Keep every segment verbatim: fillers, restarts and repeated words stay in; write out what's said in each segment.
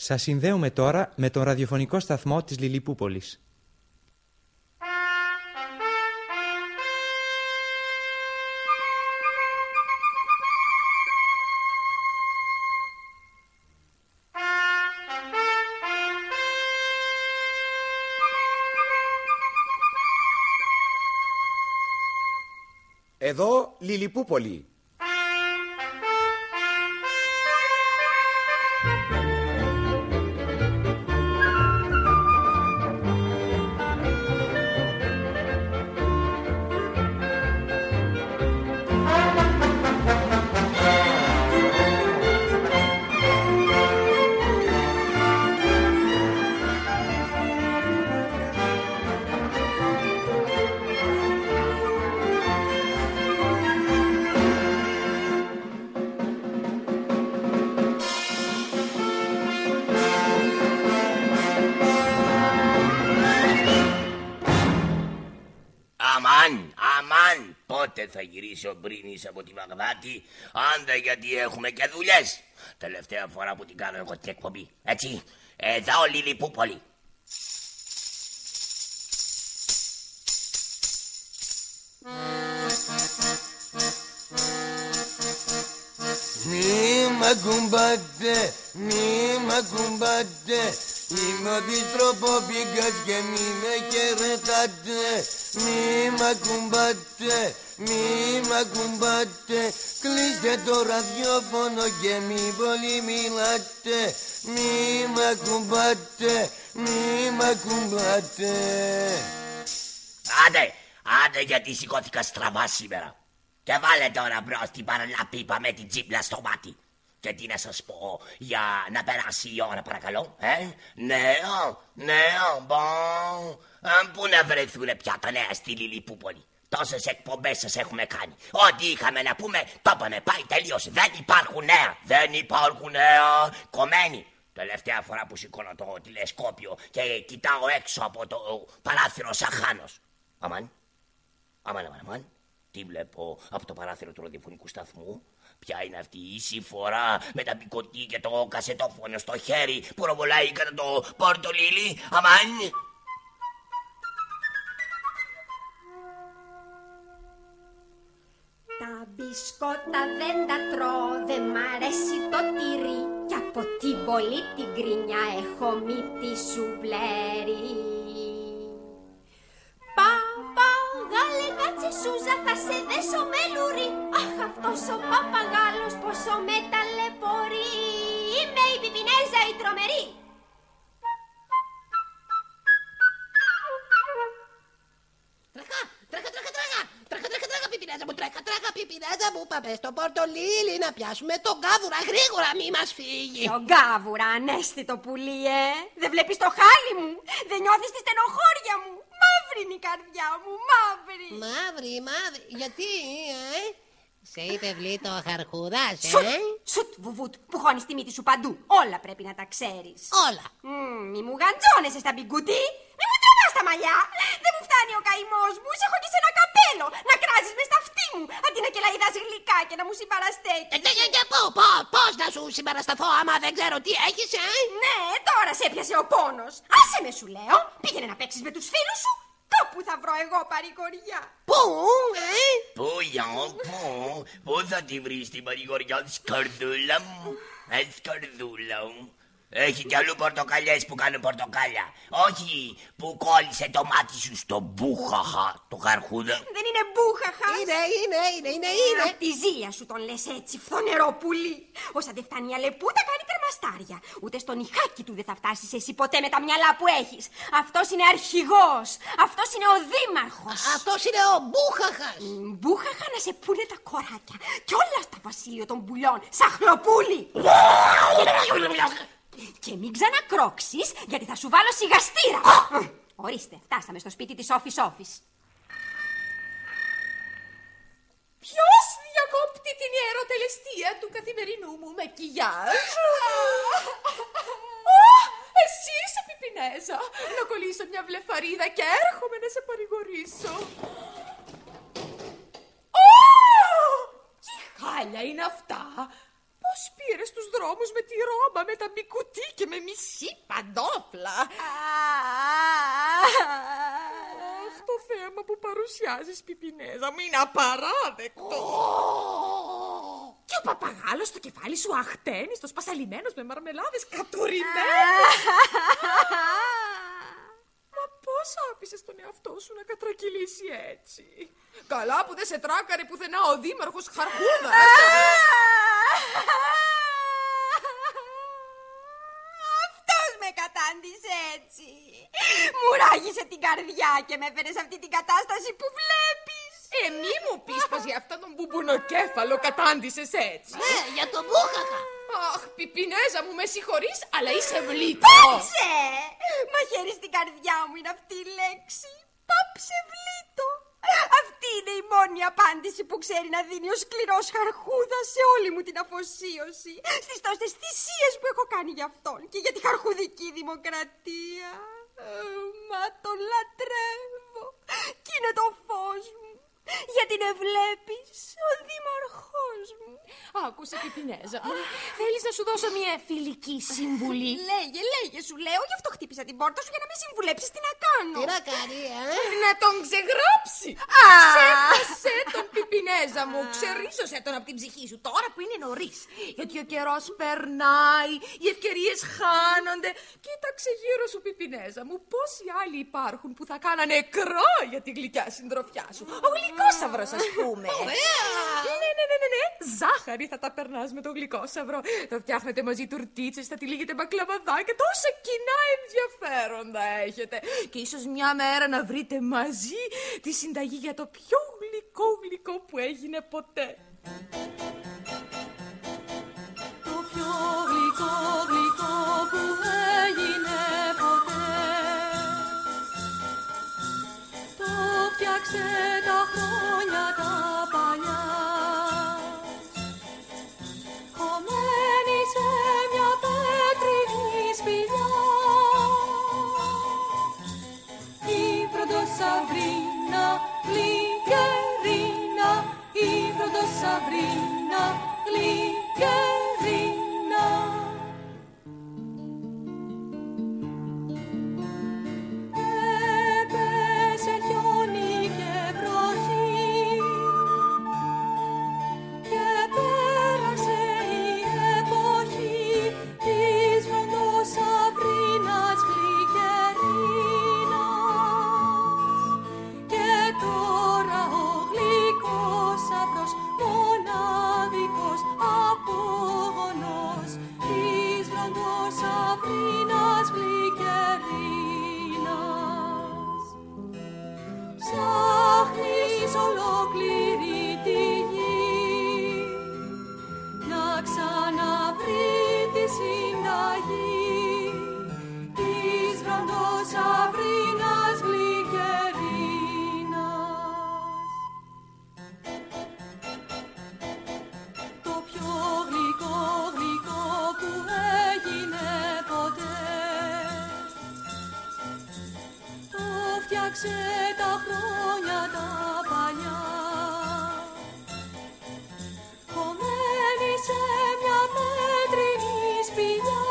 Σας συνδέουμε τώρα με τον ραδιοφωνικό σταθμό της Λιλιπούπολης. Εδώ Λιλιπούπολη. Αμάν, αμάν, πότε θα γυρίσει ο Μπρίνης από τη Βαγδάτη, άντε γιατί έχουμε και δουλειές. Τελευταία φορά που την κάνω εγώ την εκπομπή, έτσι, εδώ Λιλιπούπολη. Μη μ' ακουμπάτε, μη μ' ακουμπάτε, είμαι ο διστροποπίκας και μη με χαιρετάτε. Μη μ' ακουμπάτε, μη μ' ακουμπάτε, κλείστε το ραδιόφωνο και μη πολύ μιλάτε. Μη μ' ακουμπάτε, μη μ' ακουμπάτε. Άντε, άντε γιατί σηκώθηκα στραβά σήμερα. Και βάλε τώρα μπρος την παραλαπίπα με την τσίπλα στο μάτι. Και τι να σας πω για να περάσει η ώρα παρακαλώ, ε? Νέο, νέο, μπον. Πού να βρεθούνε πια τα νέα στη Λιλιπούπολη. Τόσες εκπομπές σας έχουμε κάνει. Ό,τι είχαμε να πούμε το είπαμε, πάει τελείωσε. Δεν υπάρχουν νέα, δεν υπάρχουν νέα. Κομμένοι. Τελευταία φορά που σηκώνω το τηλεσκόπιο και κοιτάω έξω από το παράθυρο σαν χάνος. Αμάν, αμάν, αμάν, αμάν. Τι βλέπω από το παράθυρο του ραδιοφωνικού σταθμού? Ποια είναι αυτή η συμφορά με τα πικωτή και το κασετόφωνο στο χέρι που ροβολάει κατά το πορτολίλι? Αμάν. Τα μπισκότα δεν τα τρώω, δεν μ' αρέσει το τυρί, κι από την πολύ την κρίνια έχω μύτη σουβλέρι. Παπαγάλε κάτσε Σούζα, θα σε δέσω με λουρί. Αχ, αυτός ο παπαγάλος πόσο με ταλαιπωρεί. Είμαι η Πιπινέζα η τρομερή. Τρέχα, τρέχα, τρέχα, τρέχα, τρέχα, τρέχα, τρέχα, Πιπινέζα μου, τρέχα, τρέχα, Πιπινέζα μου, πάμε στο πορτολίλι να πιάσουμε τον Γκάβουρα, γρήγορα μη μας φύγει. Τον Γκάβουρα, ανέστητο πουλί, ε. Δεν βλέπεις το χάλι μου, δεν νιώθεις τη στενοχώρια μου. Μαύρη είναι η καρδιά μου, μαύρη. Μαύρη, μαύρη, γιατί, ε? Σε είπε βλήτο ο Χαρχούδας, ε? Σουτ, σουτ, βουβούτ, που χώνεις τη μύτη σου παντού. Όλα πρέπει να τα ξέρεις. Όλα. Mm, μη μου γαντζώνεσαι στα μπιγκουτί. Μη μου τραβάς τα μαλλιά. Δεν μου φτάνει ο καημός μου. Σε έχω και σε ένα καπέλο. Να κράζεις μες στα αυτί μου. Αντί να κελαϊδάς γλυκά και να μου συμπαραστέκεις. Ε, και, και, πού, πώς, πώς να σου συμπαρασταθώ άμα δεν ξέρω τι έχεις, ε? Ναι, τώρα σε έπιασε ο πόνος. Άσε με σου λέω. Πήγαινε να παίξεις με τους φίλους σου. Κάπου θα βρω εγώ παρηγοριά. Πού, ε? Πού, για, πού, πού θα τη βρεις την παρηγοριά, σκαρδούλα μου, ε, σκαρδούλα μου. Έχει κι αλλού πορτοκαλιές που κάνουν πορτοκάλια. Όχι που κόλλησε το μάτι σου στο μπούχαχα, το Χαρχούδα. Δεν είναι μπούχαχα. Είναι, είναι, είναι, είναι, είναι. Απ' τη ζήλια σου τον λες έτσι, φθονερό πουλί. Όσα δεν φτάνει η αλεπούτα κάνει κρεμαστάρια. Ούτε στο νυχάκι του δεν θα φτάσεις εσύ ποτέ με τα μυαλά που έχεις. Αυτός είναι αρχηγός. Αυτός είναι ο δήμαρχος. Αυτός είναι ο μπούχαχας. Μπούχαχα να σε πούνε τα κοράκια. Κι όλα στα βασίλειο των πουλιών. Σαχλοπούλι. Και μην ξανακρώξεις, γιατί θα σου βάλω σιγαστήρα. Ορίστε, φτάσαμε στο σπίτι της Όφης Όφης. Ποιος διακόπτει την ιεροτελεστία του καθημερινού μου μακιγιάζ? Ω, εσύ είσαι Πιπινέζα. Να κολλήσω μια βλεφαρίδα και έρχομαι να σε παρηγορήσω. Ω, τι χάλια είναι αυτά. Πώς πήρες τους δρόμους δρόμους με τη Ρώμα, με τα μπικουτί και με μισή παντόφλα. Αυτό το θέμα που παρουσιάζεις, Πιπινέζα μου, είναι απαράδεκτο. Και ο παπαγάλος στο κεφάλι σου αχτένιστος, πασαλιμένος με μαρμελάδες, κατουρημένος. Μα πώς άφησες τον εαυτό σου να κατρακυλήσει έτσι? Καλά που δεν σε τράκαρε πουθενά ο δήμαρχος Χαρχούδας. Αυτός με κατάντησε έτσι. Μου ράγισε την καρδιά και με έφερε σε αυτή την κατάσταση που βλέπεις. Ε, μη μου πεις πως για αυτόν τον μπουμπουνοκέφαλο κατάντησες έτσι. Ναι, για τον Μπούχαχα. Αχ, Πιπινέζα μου, με συγχωρείς, αλλά είσαι βλήτο. Πάψε! Μαχαίρι στην καρδιά μου είναι αυτή η λέξη. Πάψε βλήτο. Αυτή είναι η μόνη απάντηση που ξέρει να δίνει ο σκληρός Χαρχούδας σε όλη μου την αφοσίωση, στις τόσες θυσίες που έχω κάνει για αυτόν και για τη χαρχουδική δημοκρατία. Ε, μα τον λατρεύω κι είναι το φως μου, γιατί δεν βλέπεις, ο δήμαρχός μου. Άκουσε, Πιπινέζα μου, θέλεις να σου δώσω μια φιλική συμβουλή? Λέγε, λέγε, σου λέω, γι' αυτό χτύπησα την πόρτα σου για να με συμβουλέψεις τι να κάνω. Τι να κάνει, ε? Να τον ξεγράψει. Α! Ξέχασε τον, Πιπινέζα μου, ξερίζωσε τον από την ψυχή σου τώρα που είναι νωρίς. Γιατί ο καιρός περνάει, οι ευκαιρίες χάνονται. Κοίταξε γύρω σου, Πιπινέζα μου, πόσοι άλλοι υπάρχουν που θα κάνανε νεκρό για τη γλυκιά συντροφιά σου. Ο γλυκόσαυρος, ας πούμε. Ναι, ναι, ναι, ναι, ναι. Ζάχαρη θα τα περνάς με το γλυκόσαυρο. Θα φτιάχνετε μαζί τουρτίτσες, θα τυλίγετε μπακλαβαδάκια. Τόσα κοινά ενδιαφέροντα έχετε. Και ίσως μια μέρα να βρείτε μαζί τη συνταγή για το πιο γλυκό γλυκό που έγινε ποτέ. Το πιο γλυκό γλυκό που έγινε ποτέ. Το φτιάξε τα χρόνια τα παλιά. Χωμένη σε μια πέτρινη σπηλιά. Η πρωτοσαυρίνα γλυκερίνα, η πρωτοσαυρίνα γλυκερίνα. Έπεσε χιόνι και βροχή και πέρασε η εποχή της πρωτοσαυρίνας γλυκερίνας. Και τώρα ο γλυκόσαυρος μοναδικός απόγονος της πρωτοσαυρίνας γλυκερίνας. Ψάχνεις ολόκληρη τη γη να ξαναβρει τη συνταγή της πρωτοσαυρίνας γλυκερίνας. Το πιο γλυκό γλυκό που έγινε ποτέ. Το φτιάξε τα χρόνια τα παλιά. Χωμένη σε μια πέτρινη σπηλιά.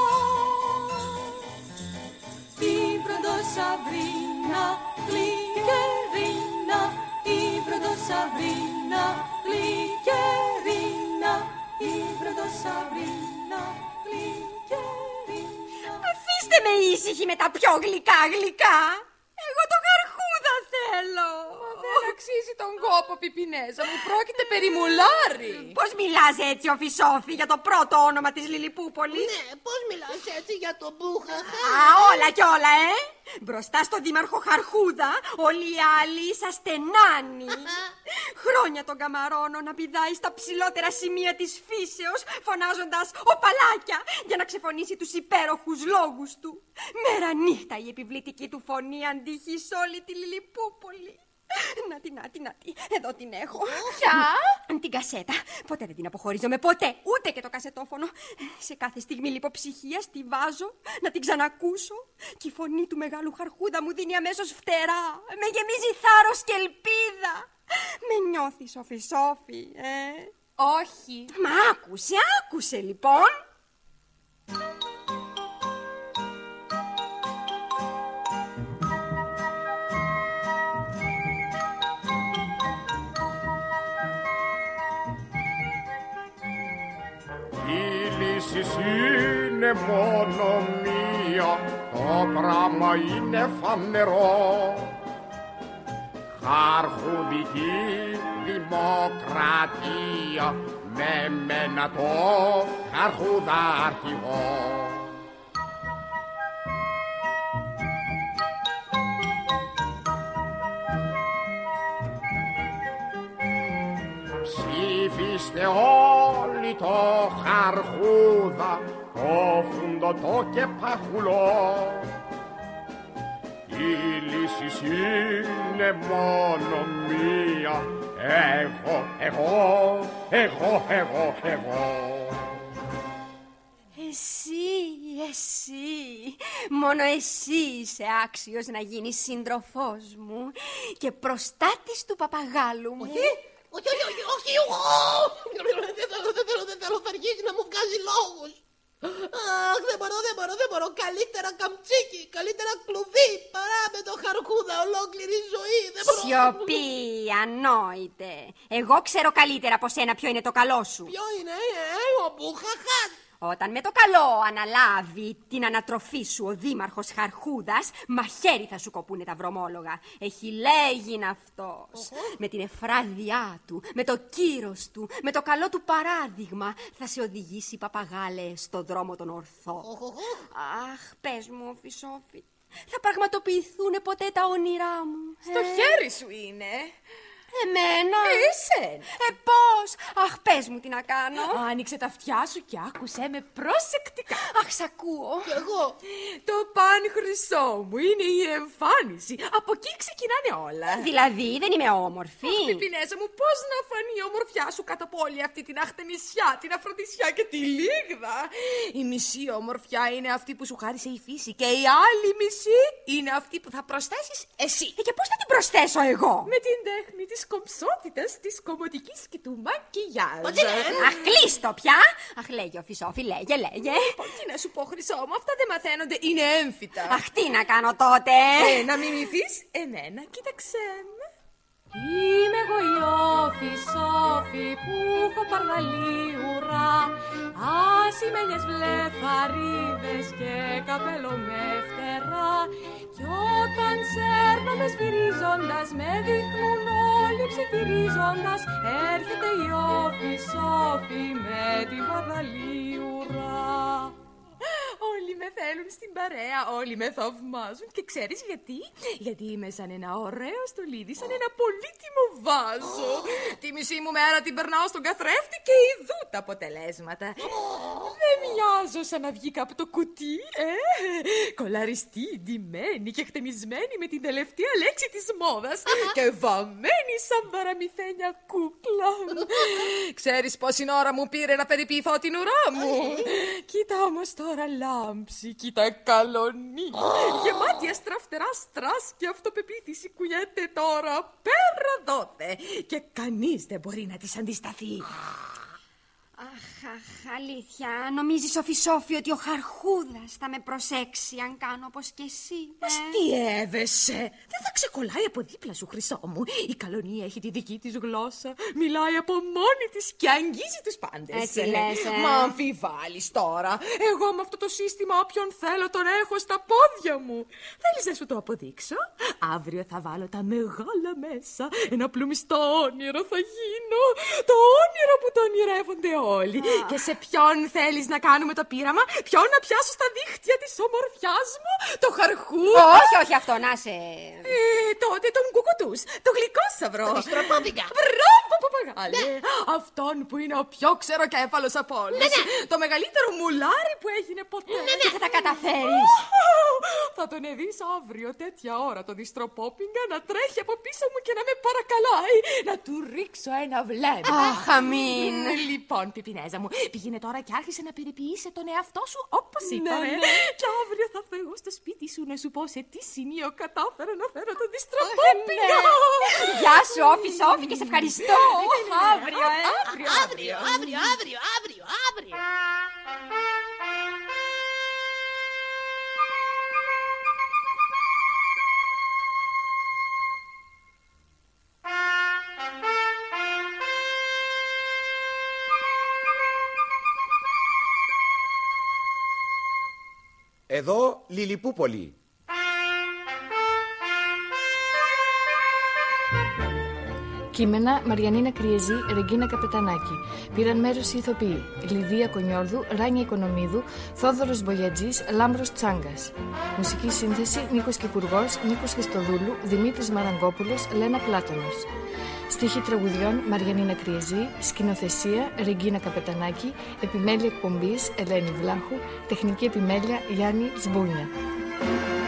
Την πρωτοσαυρίνα γλυκερίνα, την πρωτοσαυρίνα γλυκερίνα, την πρωτοσαυρίνα γλυκερίνα. Αφήστε με ήσυχη με τα πιο γλυκά γλυκά. Εγώ το Χαρχούδα θέλω. Δεν αξίζει τον κόπο, Πιπινέζα μου, πρόκειται περί μουλάρι. Πώς μιλάς έτσι, Οφισόφη, για το πρώτο όνομα της Λιλιπούπολης? Ναι, πώς μιλάς έτσι για τον Μπούχαχα? Α, όλα κι όλα, ε! Μπροστά στον δήμαρχο Χαρχούδα, όλοι οι άλλοι είσαστε νάνοι. Χρόνια τον καμαρώνω να πηδάει στα ψηλότερα σημεία της φύσεως, φωνάζοντας «Οπαλάκια» για να ξεφωνήσει τους υπέροχους λόγους του. Μέρα νύχτα η επιβλητική του φωνή αντίχει σε όλη τη Λιλιπούπολη. Να τη, να τη, να τη, εδώ την έχω. Ποια? Την κασέτα. Ποτέ δεν την αποχωρίζομαι, ποτέ. Ούτε και το κασετόφωνο. Σε κάθε στιγμή λιποψυχίας τη βάζω να την ξανακούσω. Και η φωνή του μεγάλου Χαρχούδα μου δίνει αμέσως φτερά. Με γεμίζει θάρρος και ελπίδα. Με νιώθεις, Οφισόφη, ε? Όχι. Μα άκουσε, άκουσε λοιπόν. Η λύση είναι μόνο μία, το πράγμα είναι φανερό. Χαρχουδική δημοκρατία με μένα το χαρχουδάρχηγο. Ψήφιστε όλοι το χαρχούδα, το φουντωτό και παχουλό. Η λύση είναι μόνο μία, εγώ, εγώ, εγώ, εγώ, εγώ. Εσύ, εσύ, μόνο εσύ είσαι άξιος να γίνεις σύντροφός μου και προστάτης του παπαγάλου μου. Όχι, όχι, όχι, όχι, όχι, δεν θέλω, δεν θέλω, δεν θέλω, θα αρχίσει να μου βγάζει λόγους. Αχ, δεν μπορώ, δεν μπορώ, δεν μπορώ. Καλύτερα καμτσίκι, καλύτερα κλουβί παρά με το χαρκούδα ολόκληρη ζωή. Δεν μπορώ. Σιωπή, ανόητε. Εγώ ξέρω καλύτερα από σένα ποιο είναι το καλό σου. Ποιο είναι, ε, ο Μπουχαχάς. Όταν με το καλό αναλάβει την ανατροφή σου ο δήμαρχος Χαρχούδας, μαχαίρι θα σου κοπούνε τα βρωμόλογα. Έχει λέγειν αυτός. Uh-huh. Με την εφράδιά του, με το κύρος του, με το καλό του παράδειγμα, θα σε οδηγήσει, παπαγάλε, στο δρόμο τον ορθό. Uh-huh. Αχ, πες μου, Φυσόφη, θα πραγματοποιηθούν ποτέ τα όνειρά μου? Στο ε? χέρι σου είναι. Εμένα? Εσένα. Ε, πώς? Αχ, πες μου τι να κάνω. Άνοιξε τα αυτιά σου και άκουσέ με προσεκτικά. Αχ, σ' ακούω. Κι εγώ. Το παν χρυσό μου είναι η εμφάνιση. Από εκεί ξεκινάνε όλα. Δηλαδή δεν είμαι όμορφη? Αχ, Πιπινέζα μου, πώς να φανεί η ομορφιά σου κάτω από όλη αυτή την αχτενισιά, την αφροδισιά και τη λίγδα? Η μισή ομορφιά είναι αυτή που σου χάρισε η φύση και η άλλη μισή είναι αυτή που θα προσθέσεις εσύ. Ε, και πώς θα την προσθέσω εγώ? Με την τέχνη της κομψότητας, της κομμωτικής και του μακιγιάζ. Αχ, κλείστο πια. Αχ, λέγε ο Φυσόφη, λέγε, λέγε. Τι να σου πω, Χρυσό μου, αυτά δεν μαθαίνονται, είναι έμφυτα. Αχ, τι να κάνω τότε? Ε, να μιμηθείς εμένα, κοίταξέ με. Είμαι εγώ η Φυσόφη που έχω παρβαλεί ουρά. Ασημένιες βλεφαρίδες και καπέλο με φτερά. Κι όταν σέρνομαι σφυρίζοντας, με δείχνουν όλοι ψιθυρίζοντας, έρχεται η Φυσόφη με την παρβαλεί ουρά. Όλοι με θέλουν στην παρέα, όλοι με θαυμάζουν. Και ξέρεις γιατί? Γιατί είμαι σαν ένα ωραίο στολίδι, σαν ένα πολύτιμο βάζο. Τη μισή μου μέρα την περνάω στον καθρέφτη και ειδού τα αποτελέσματα. Δεν μοιάζω σαν να βγήκα από το κουτί, ε? Κολαριστή, ντυμένη και χτενισμένη με την τελευταία λέξη της μόδας και βαμμένη σαν παραμυθένια κούκλα. Ξέρεις πόση ώρα μου πήρε να περιποιηθώ την ουρά μου? Κοίτα όμως τώρα λάμψη, κοίτα καλονή, γεμάτη αστραφτερά στρας και αυτοπεποίθηση κουνιέται τώρα πέρα δότε και κανείς δεν μπορεί να της αντισταθεί. Αχ, αχ, αλήθεια. Νομίζεις ο Φυσόφη ότι ο Χαρχούδας θα με προσέξει αν κάνω όπως και εσύ? Μα τι έβεσαι? Δεν θα ξεκολλάει από δίπλα σου, Χρυσό μου. Η καλονία έχει τη δική της γλώσσα. Μιλάει από μόνη της και αγγίζει τους πάντες. Έτσι λες, ε? Μα αμφιβάλλεις τώρα? Εγώ με αυτό το σύστημα όποιον θέλω τον έχω στα πόδια μου. Θέλεις να σου το αποδείξω? Αύριο θα βάλω τα μεγάλα μέσα. Ένα πλουμιστό όνειρο θα γίνω. Το όνειρο που το ονειρεύονται όλοι. Ah. Και σε ποιον θέλεις να κάνουμε το πείραμα? Ποιον να πιάσω στα δίχτυα της ομορφιάς μου? Το Χαρχούδα? Όχι, όχι, αυτό να σε... Ε, τότε τον κουκουτούς, το γλυκόσαυρο. Το στροπόπικα. Μπράβο, παπαγάλε. Ναι. Αυτόν που είναι ο πιο ξεροκέφαλος από όλους. Ναι, ναι. Το μεγαλύτερο μουλάρι που έγινε ποτέ. Ναι, ναι. Και θα τα καταφέρεις. Θα τον δεις αύριο τέτοια ώρα το διστροπόπιγγα να τρέχει από πίσω μου και να με παρακαλάει να του ρίξω ένα βλέμμα. Αχ, αμήν. Λοιπόν, Πιπινέζα μου, πήγαινε τώρα και άρχισε να περιποιείσαι τον εαυτό σου όπως είπαμε. Ναι, ναι. Και αύριο θα έρθω εγώ στο σπίτι σου να σου πω σε τι σημείο κατάφερα να φέρω το διστροπόπιγγα. Ναι. Γεια σου, Όφη, Σόφη, και σε ευχαριστώ. Αύριο, ε. Αύριο, αύριο, αύριο, αύριο, αύριο, αύριο. Εδώ Λιλιπούπολη. Κείμενα Μαριανίνα Κριεζή, Ρεγκίνα Καπετανάκη. Πήραν μέρος οι ηθοποιοί Λιδία Κονιόρδου, Ράνια Οικονομίδου, Θόδωρος Μπογιατζής, Λάμπρος Τσάγκας. Μουσική σύνθεση Νίκος Κυπουργός, Νίκος Χριστοδούλου, Δημήτρης Μαραγκόπουλος, Λένα Πλάτωνος. Στίχοι τραγουδιών Μαριανίνα Κριεζή, σκηνοθεσία Ρεγκίνα Καπετανάκη, επιμέλεια εκπομπής Ελένη Βλάχου, τεχνική επιμέλεια Γιάννη Σμπούνια.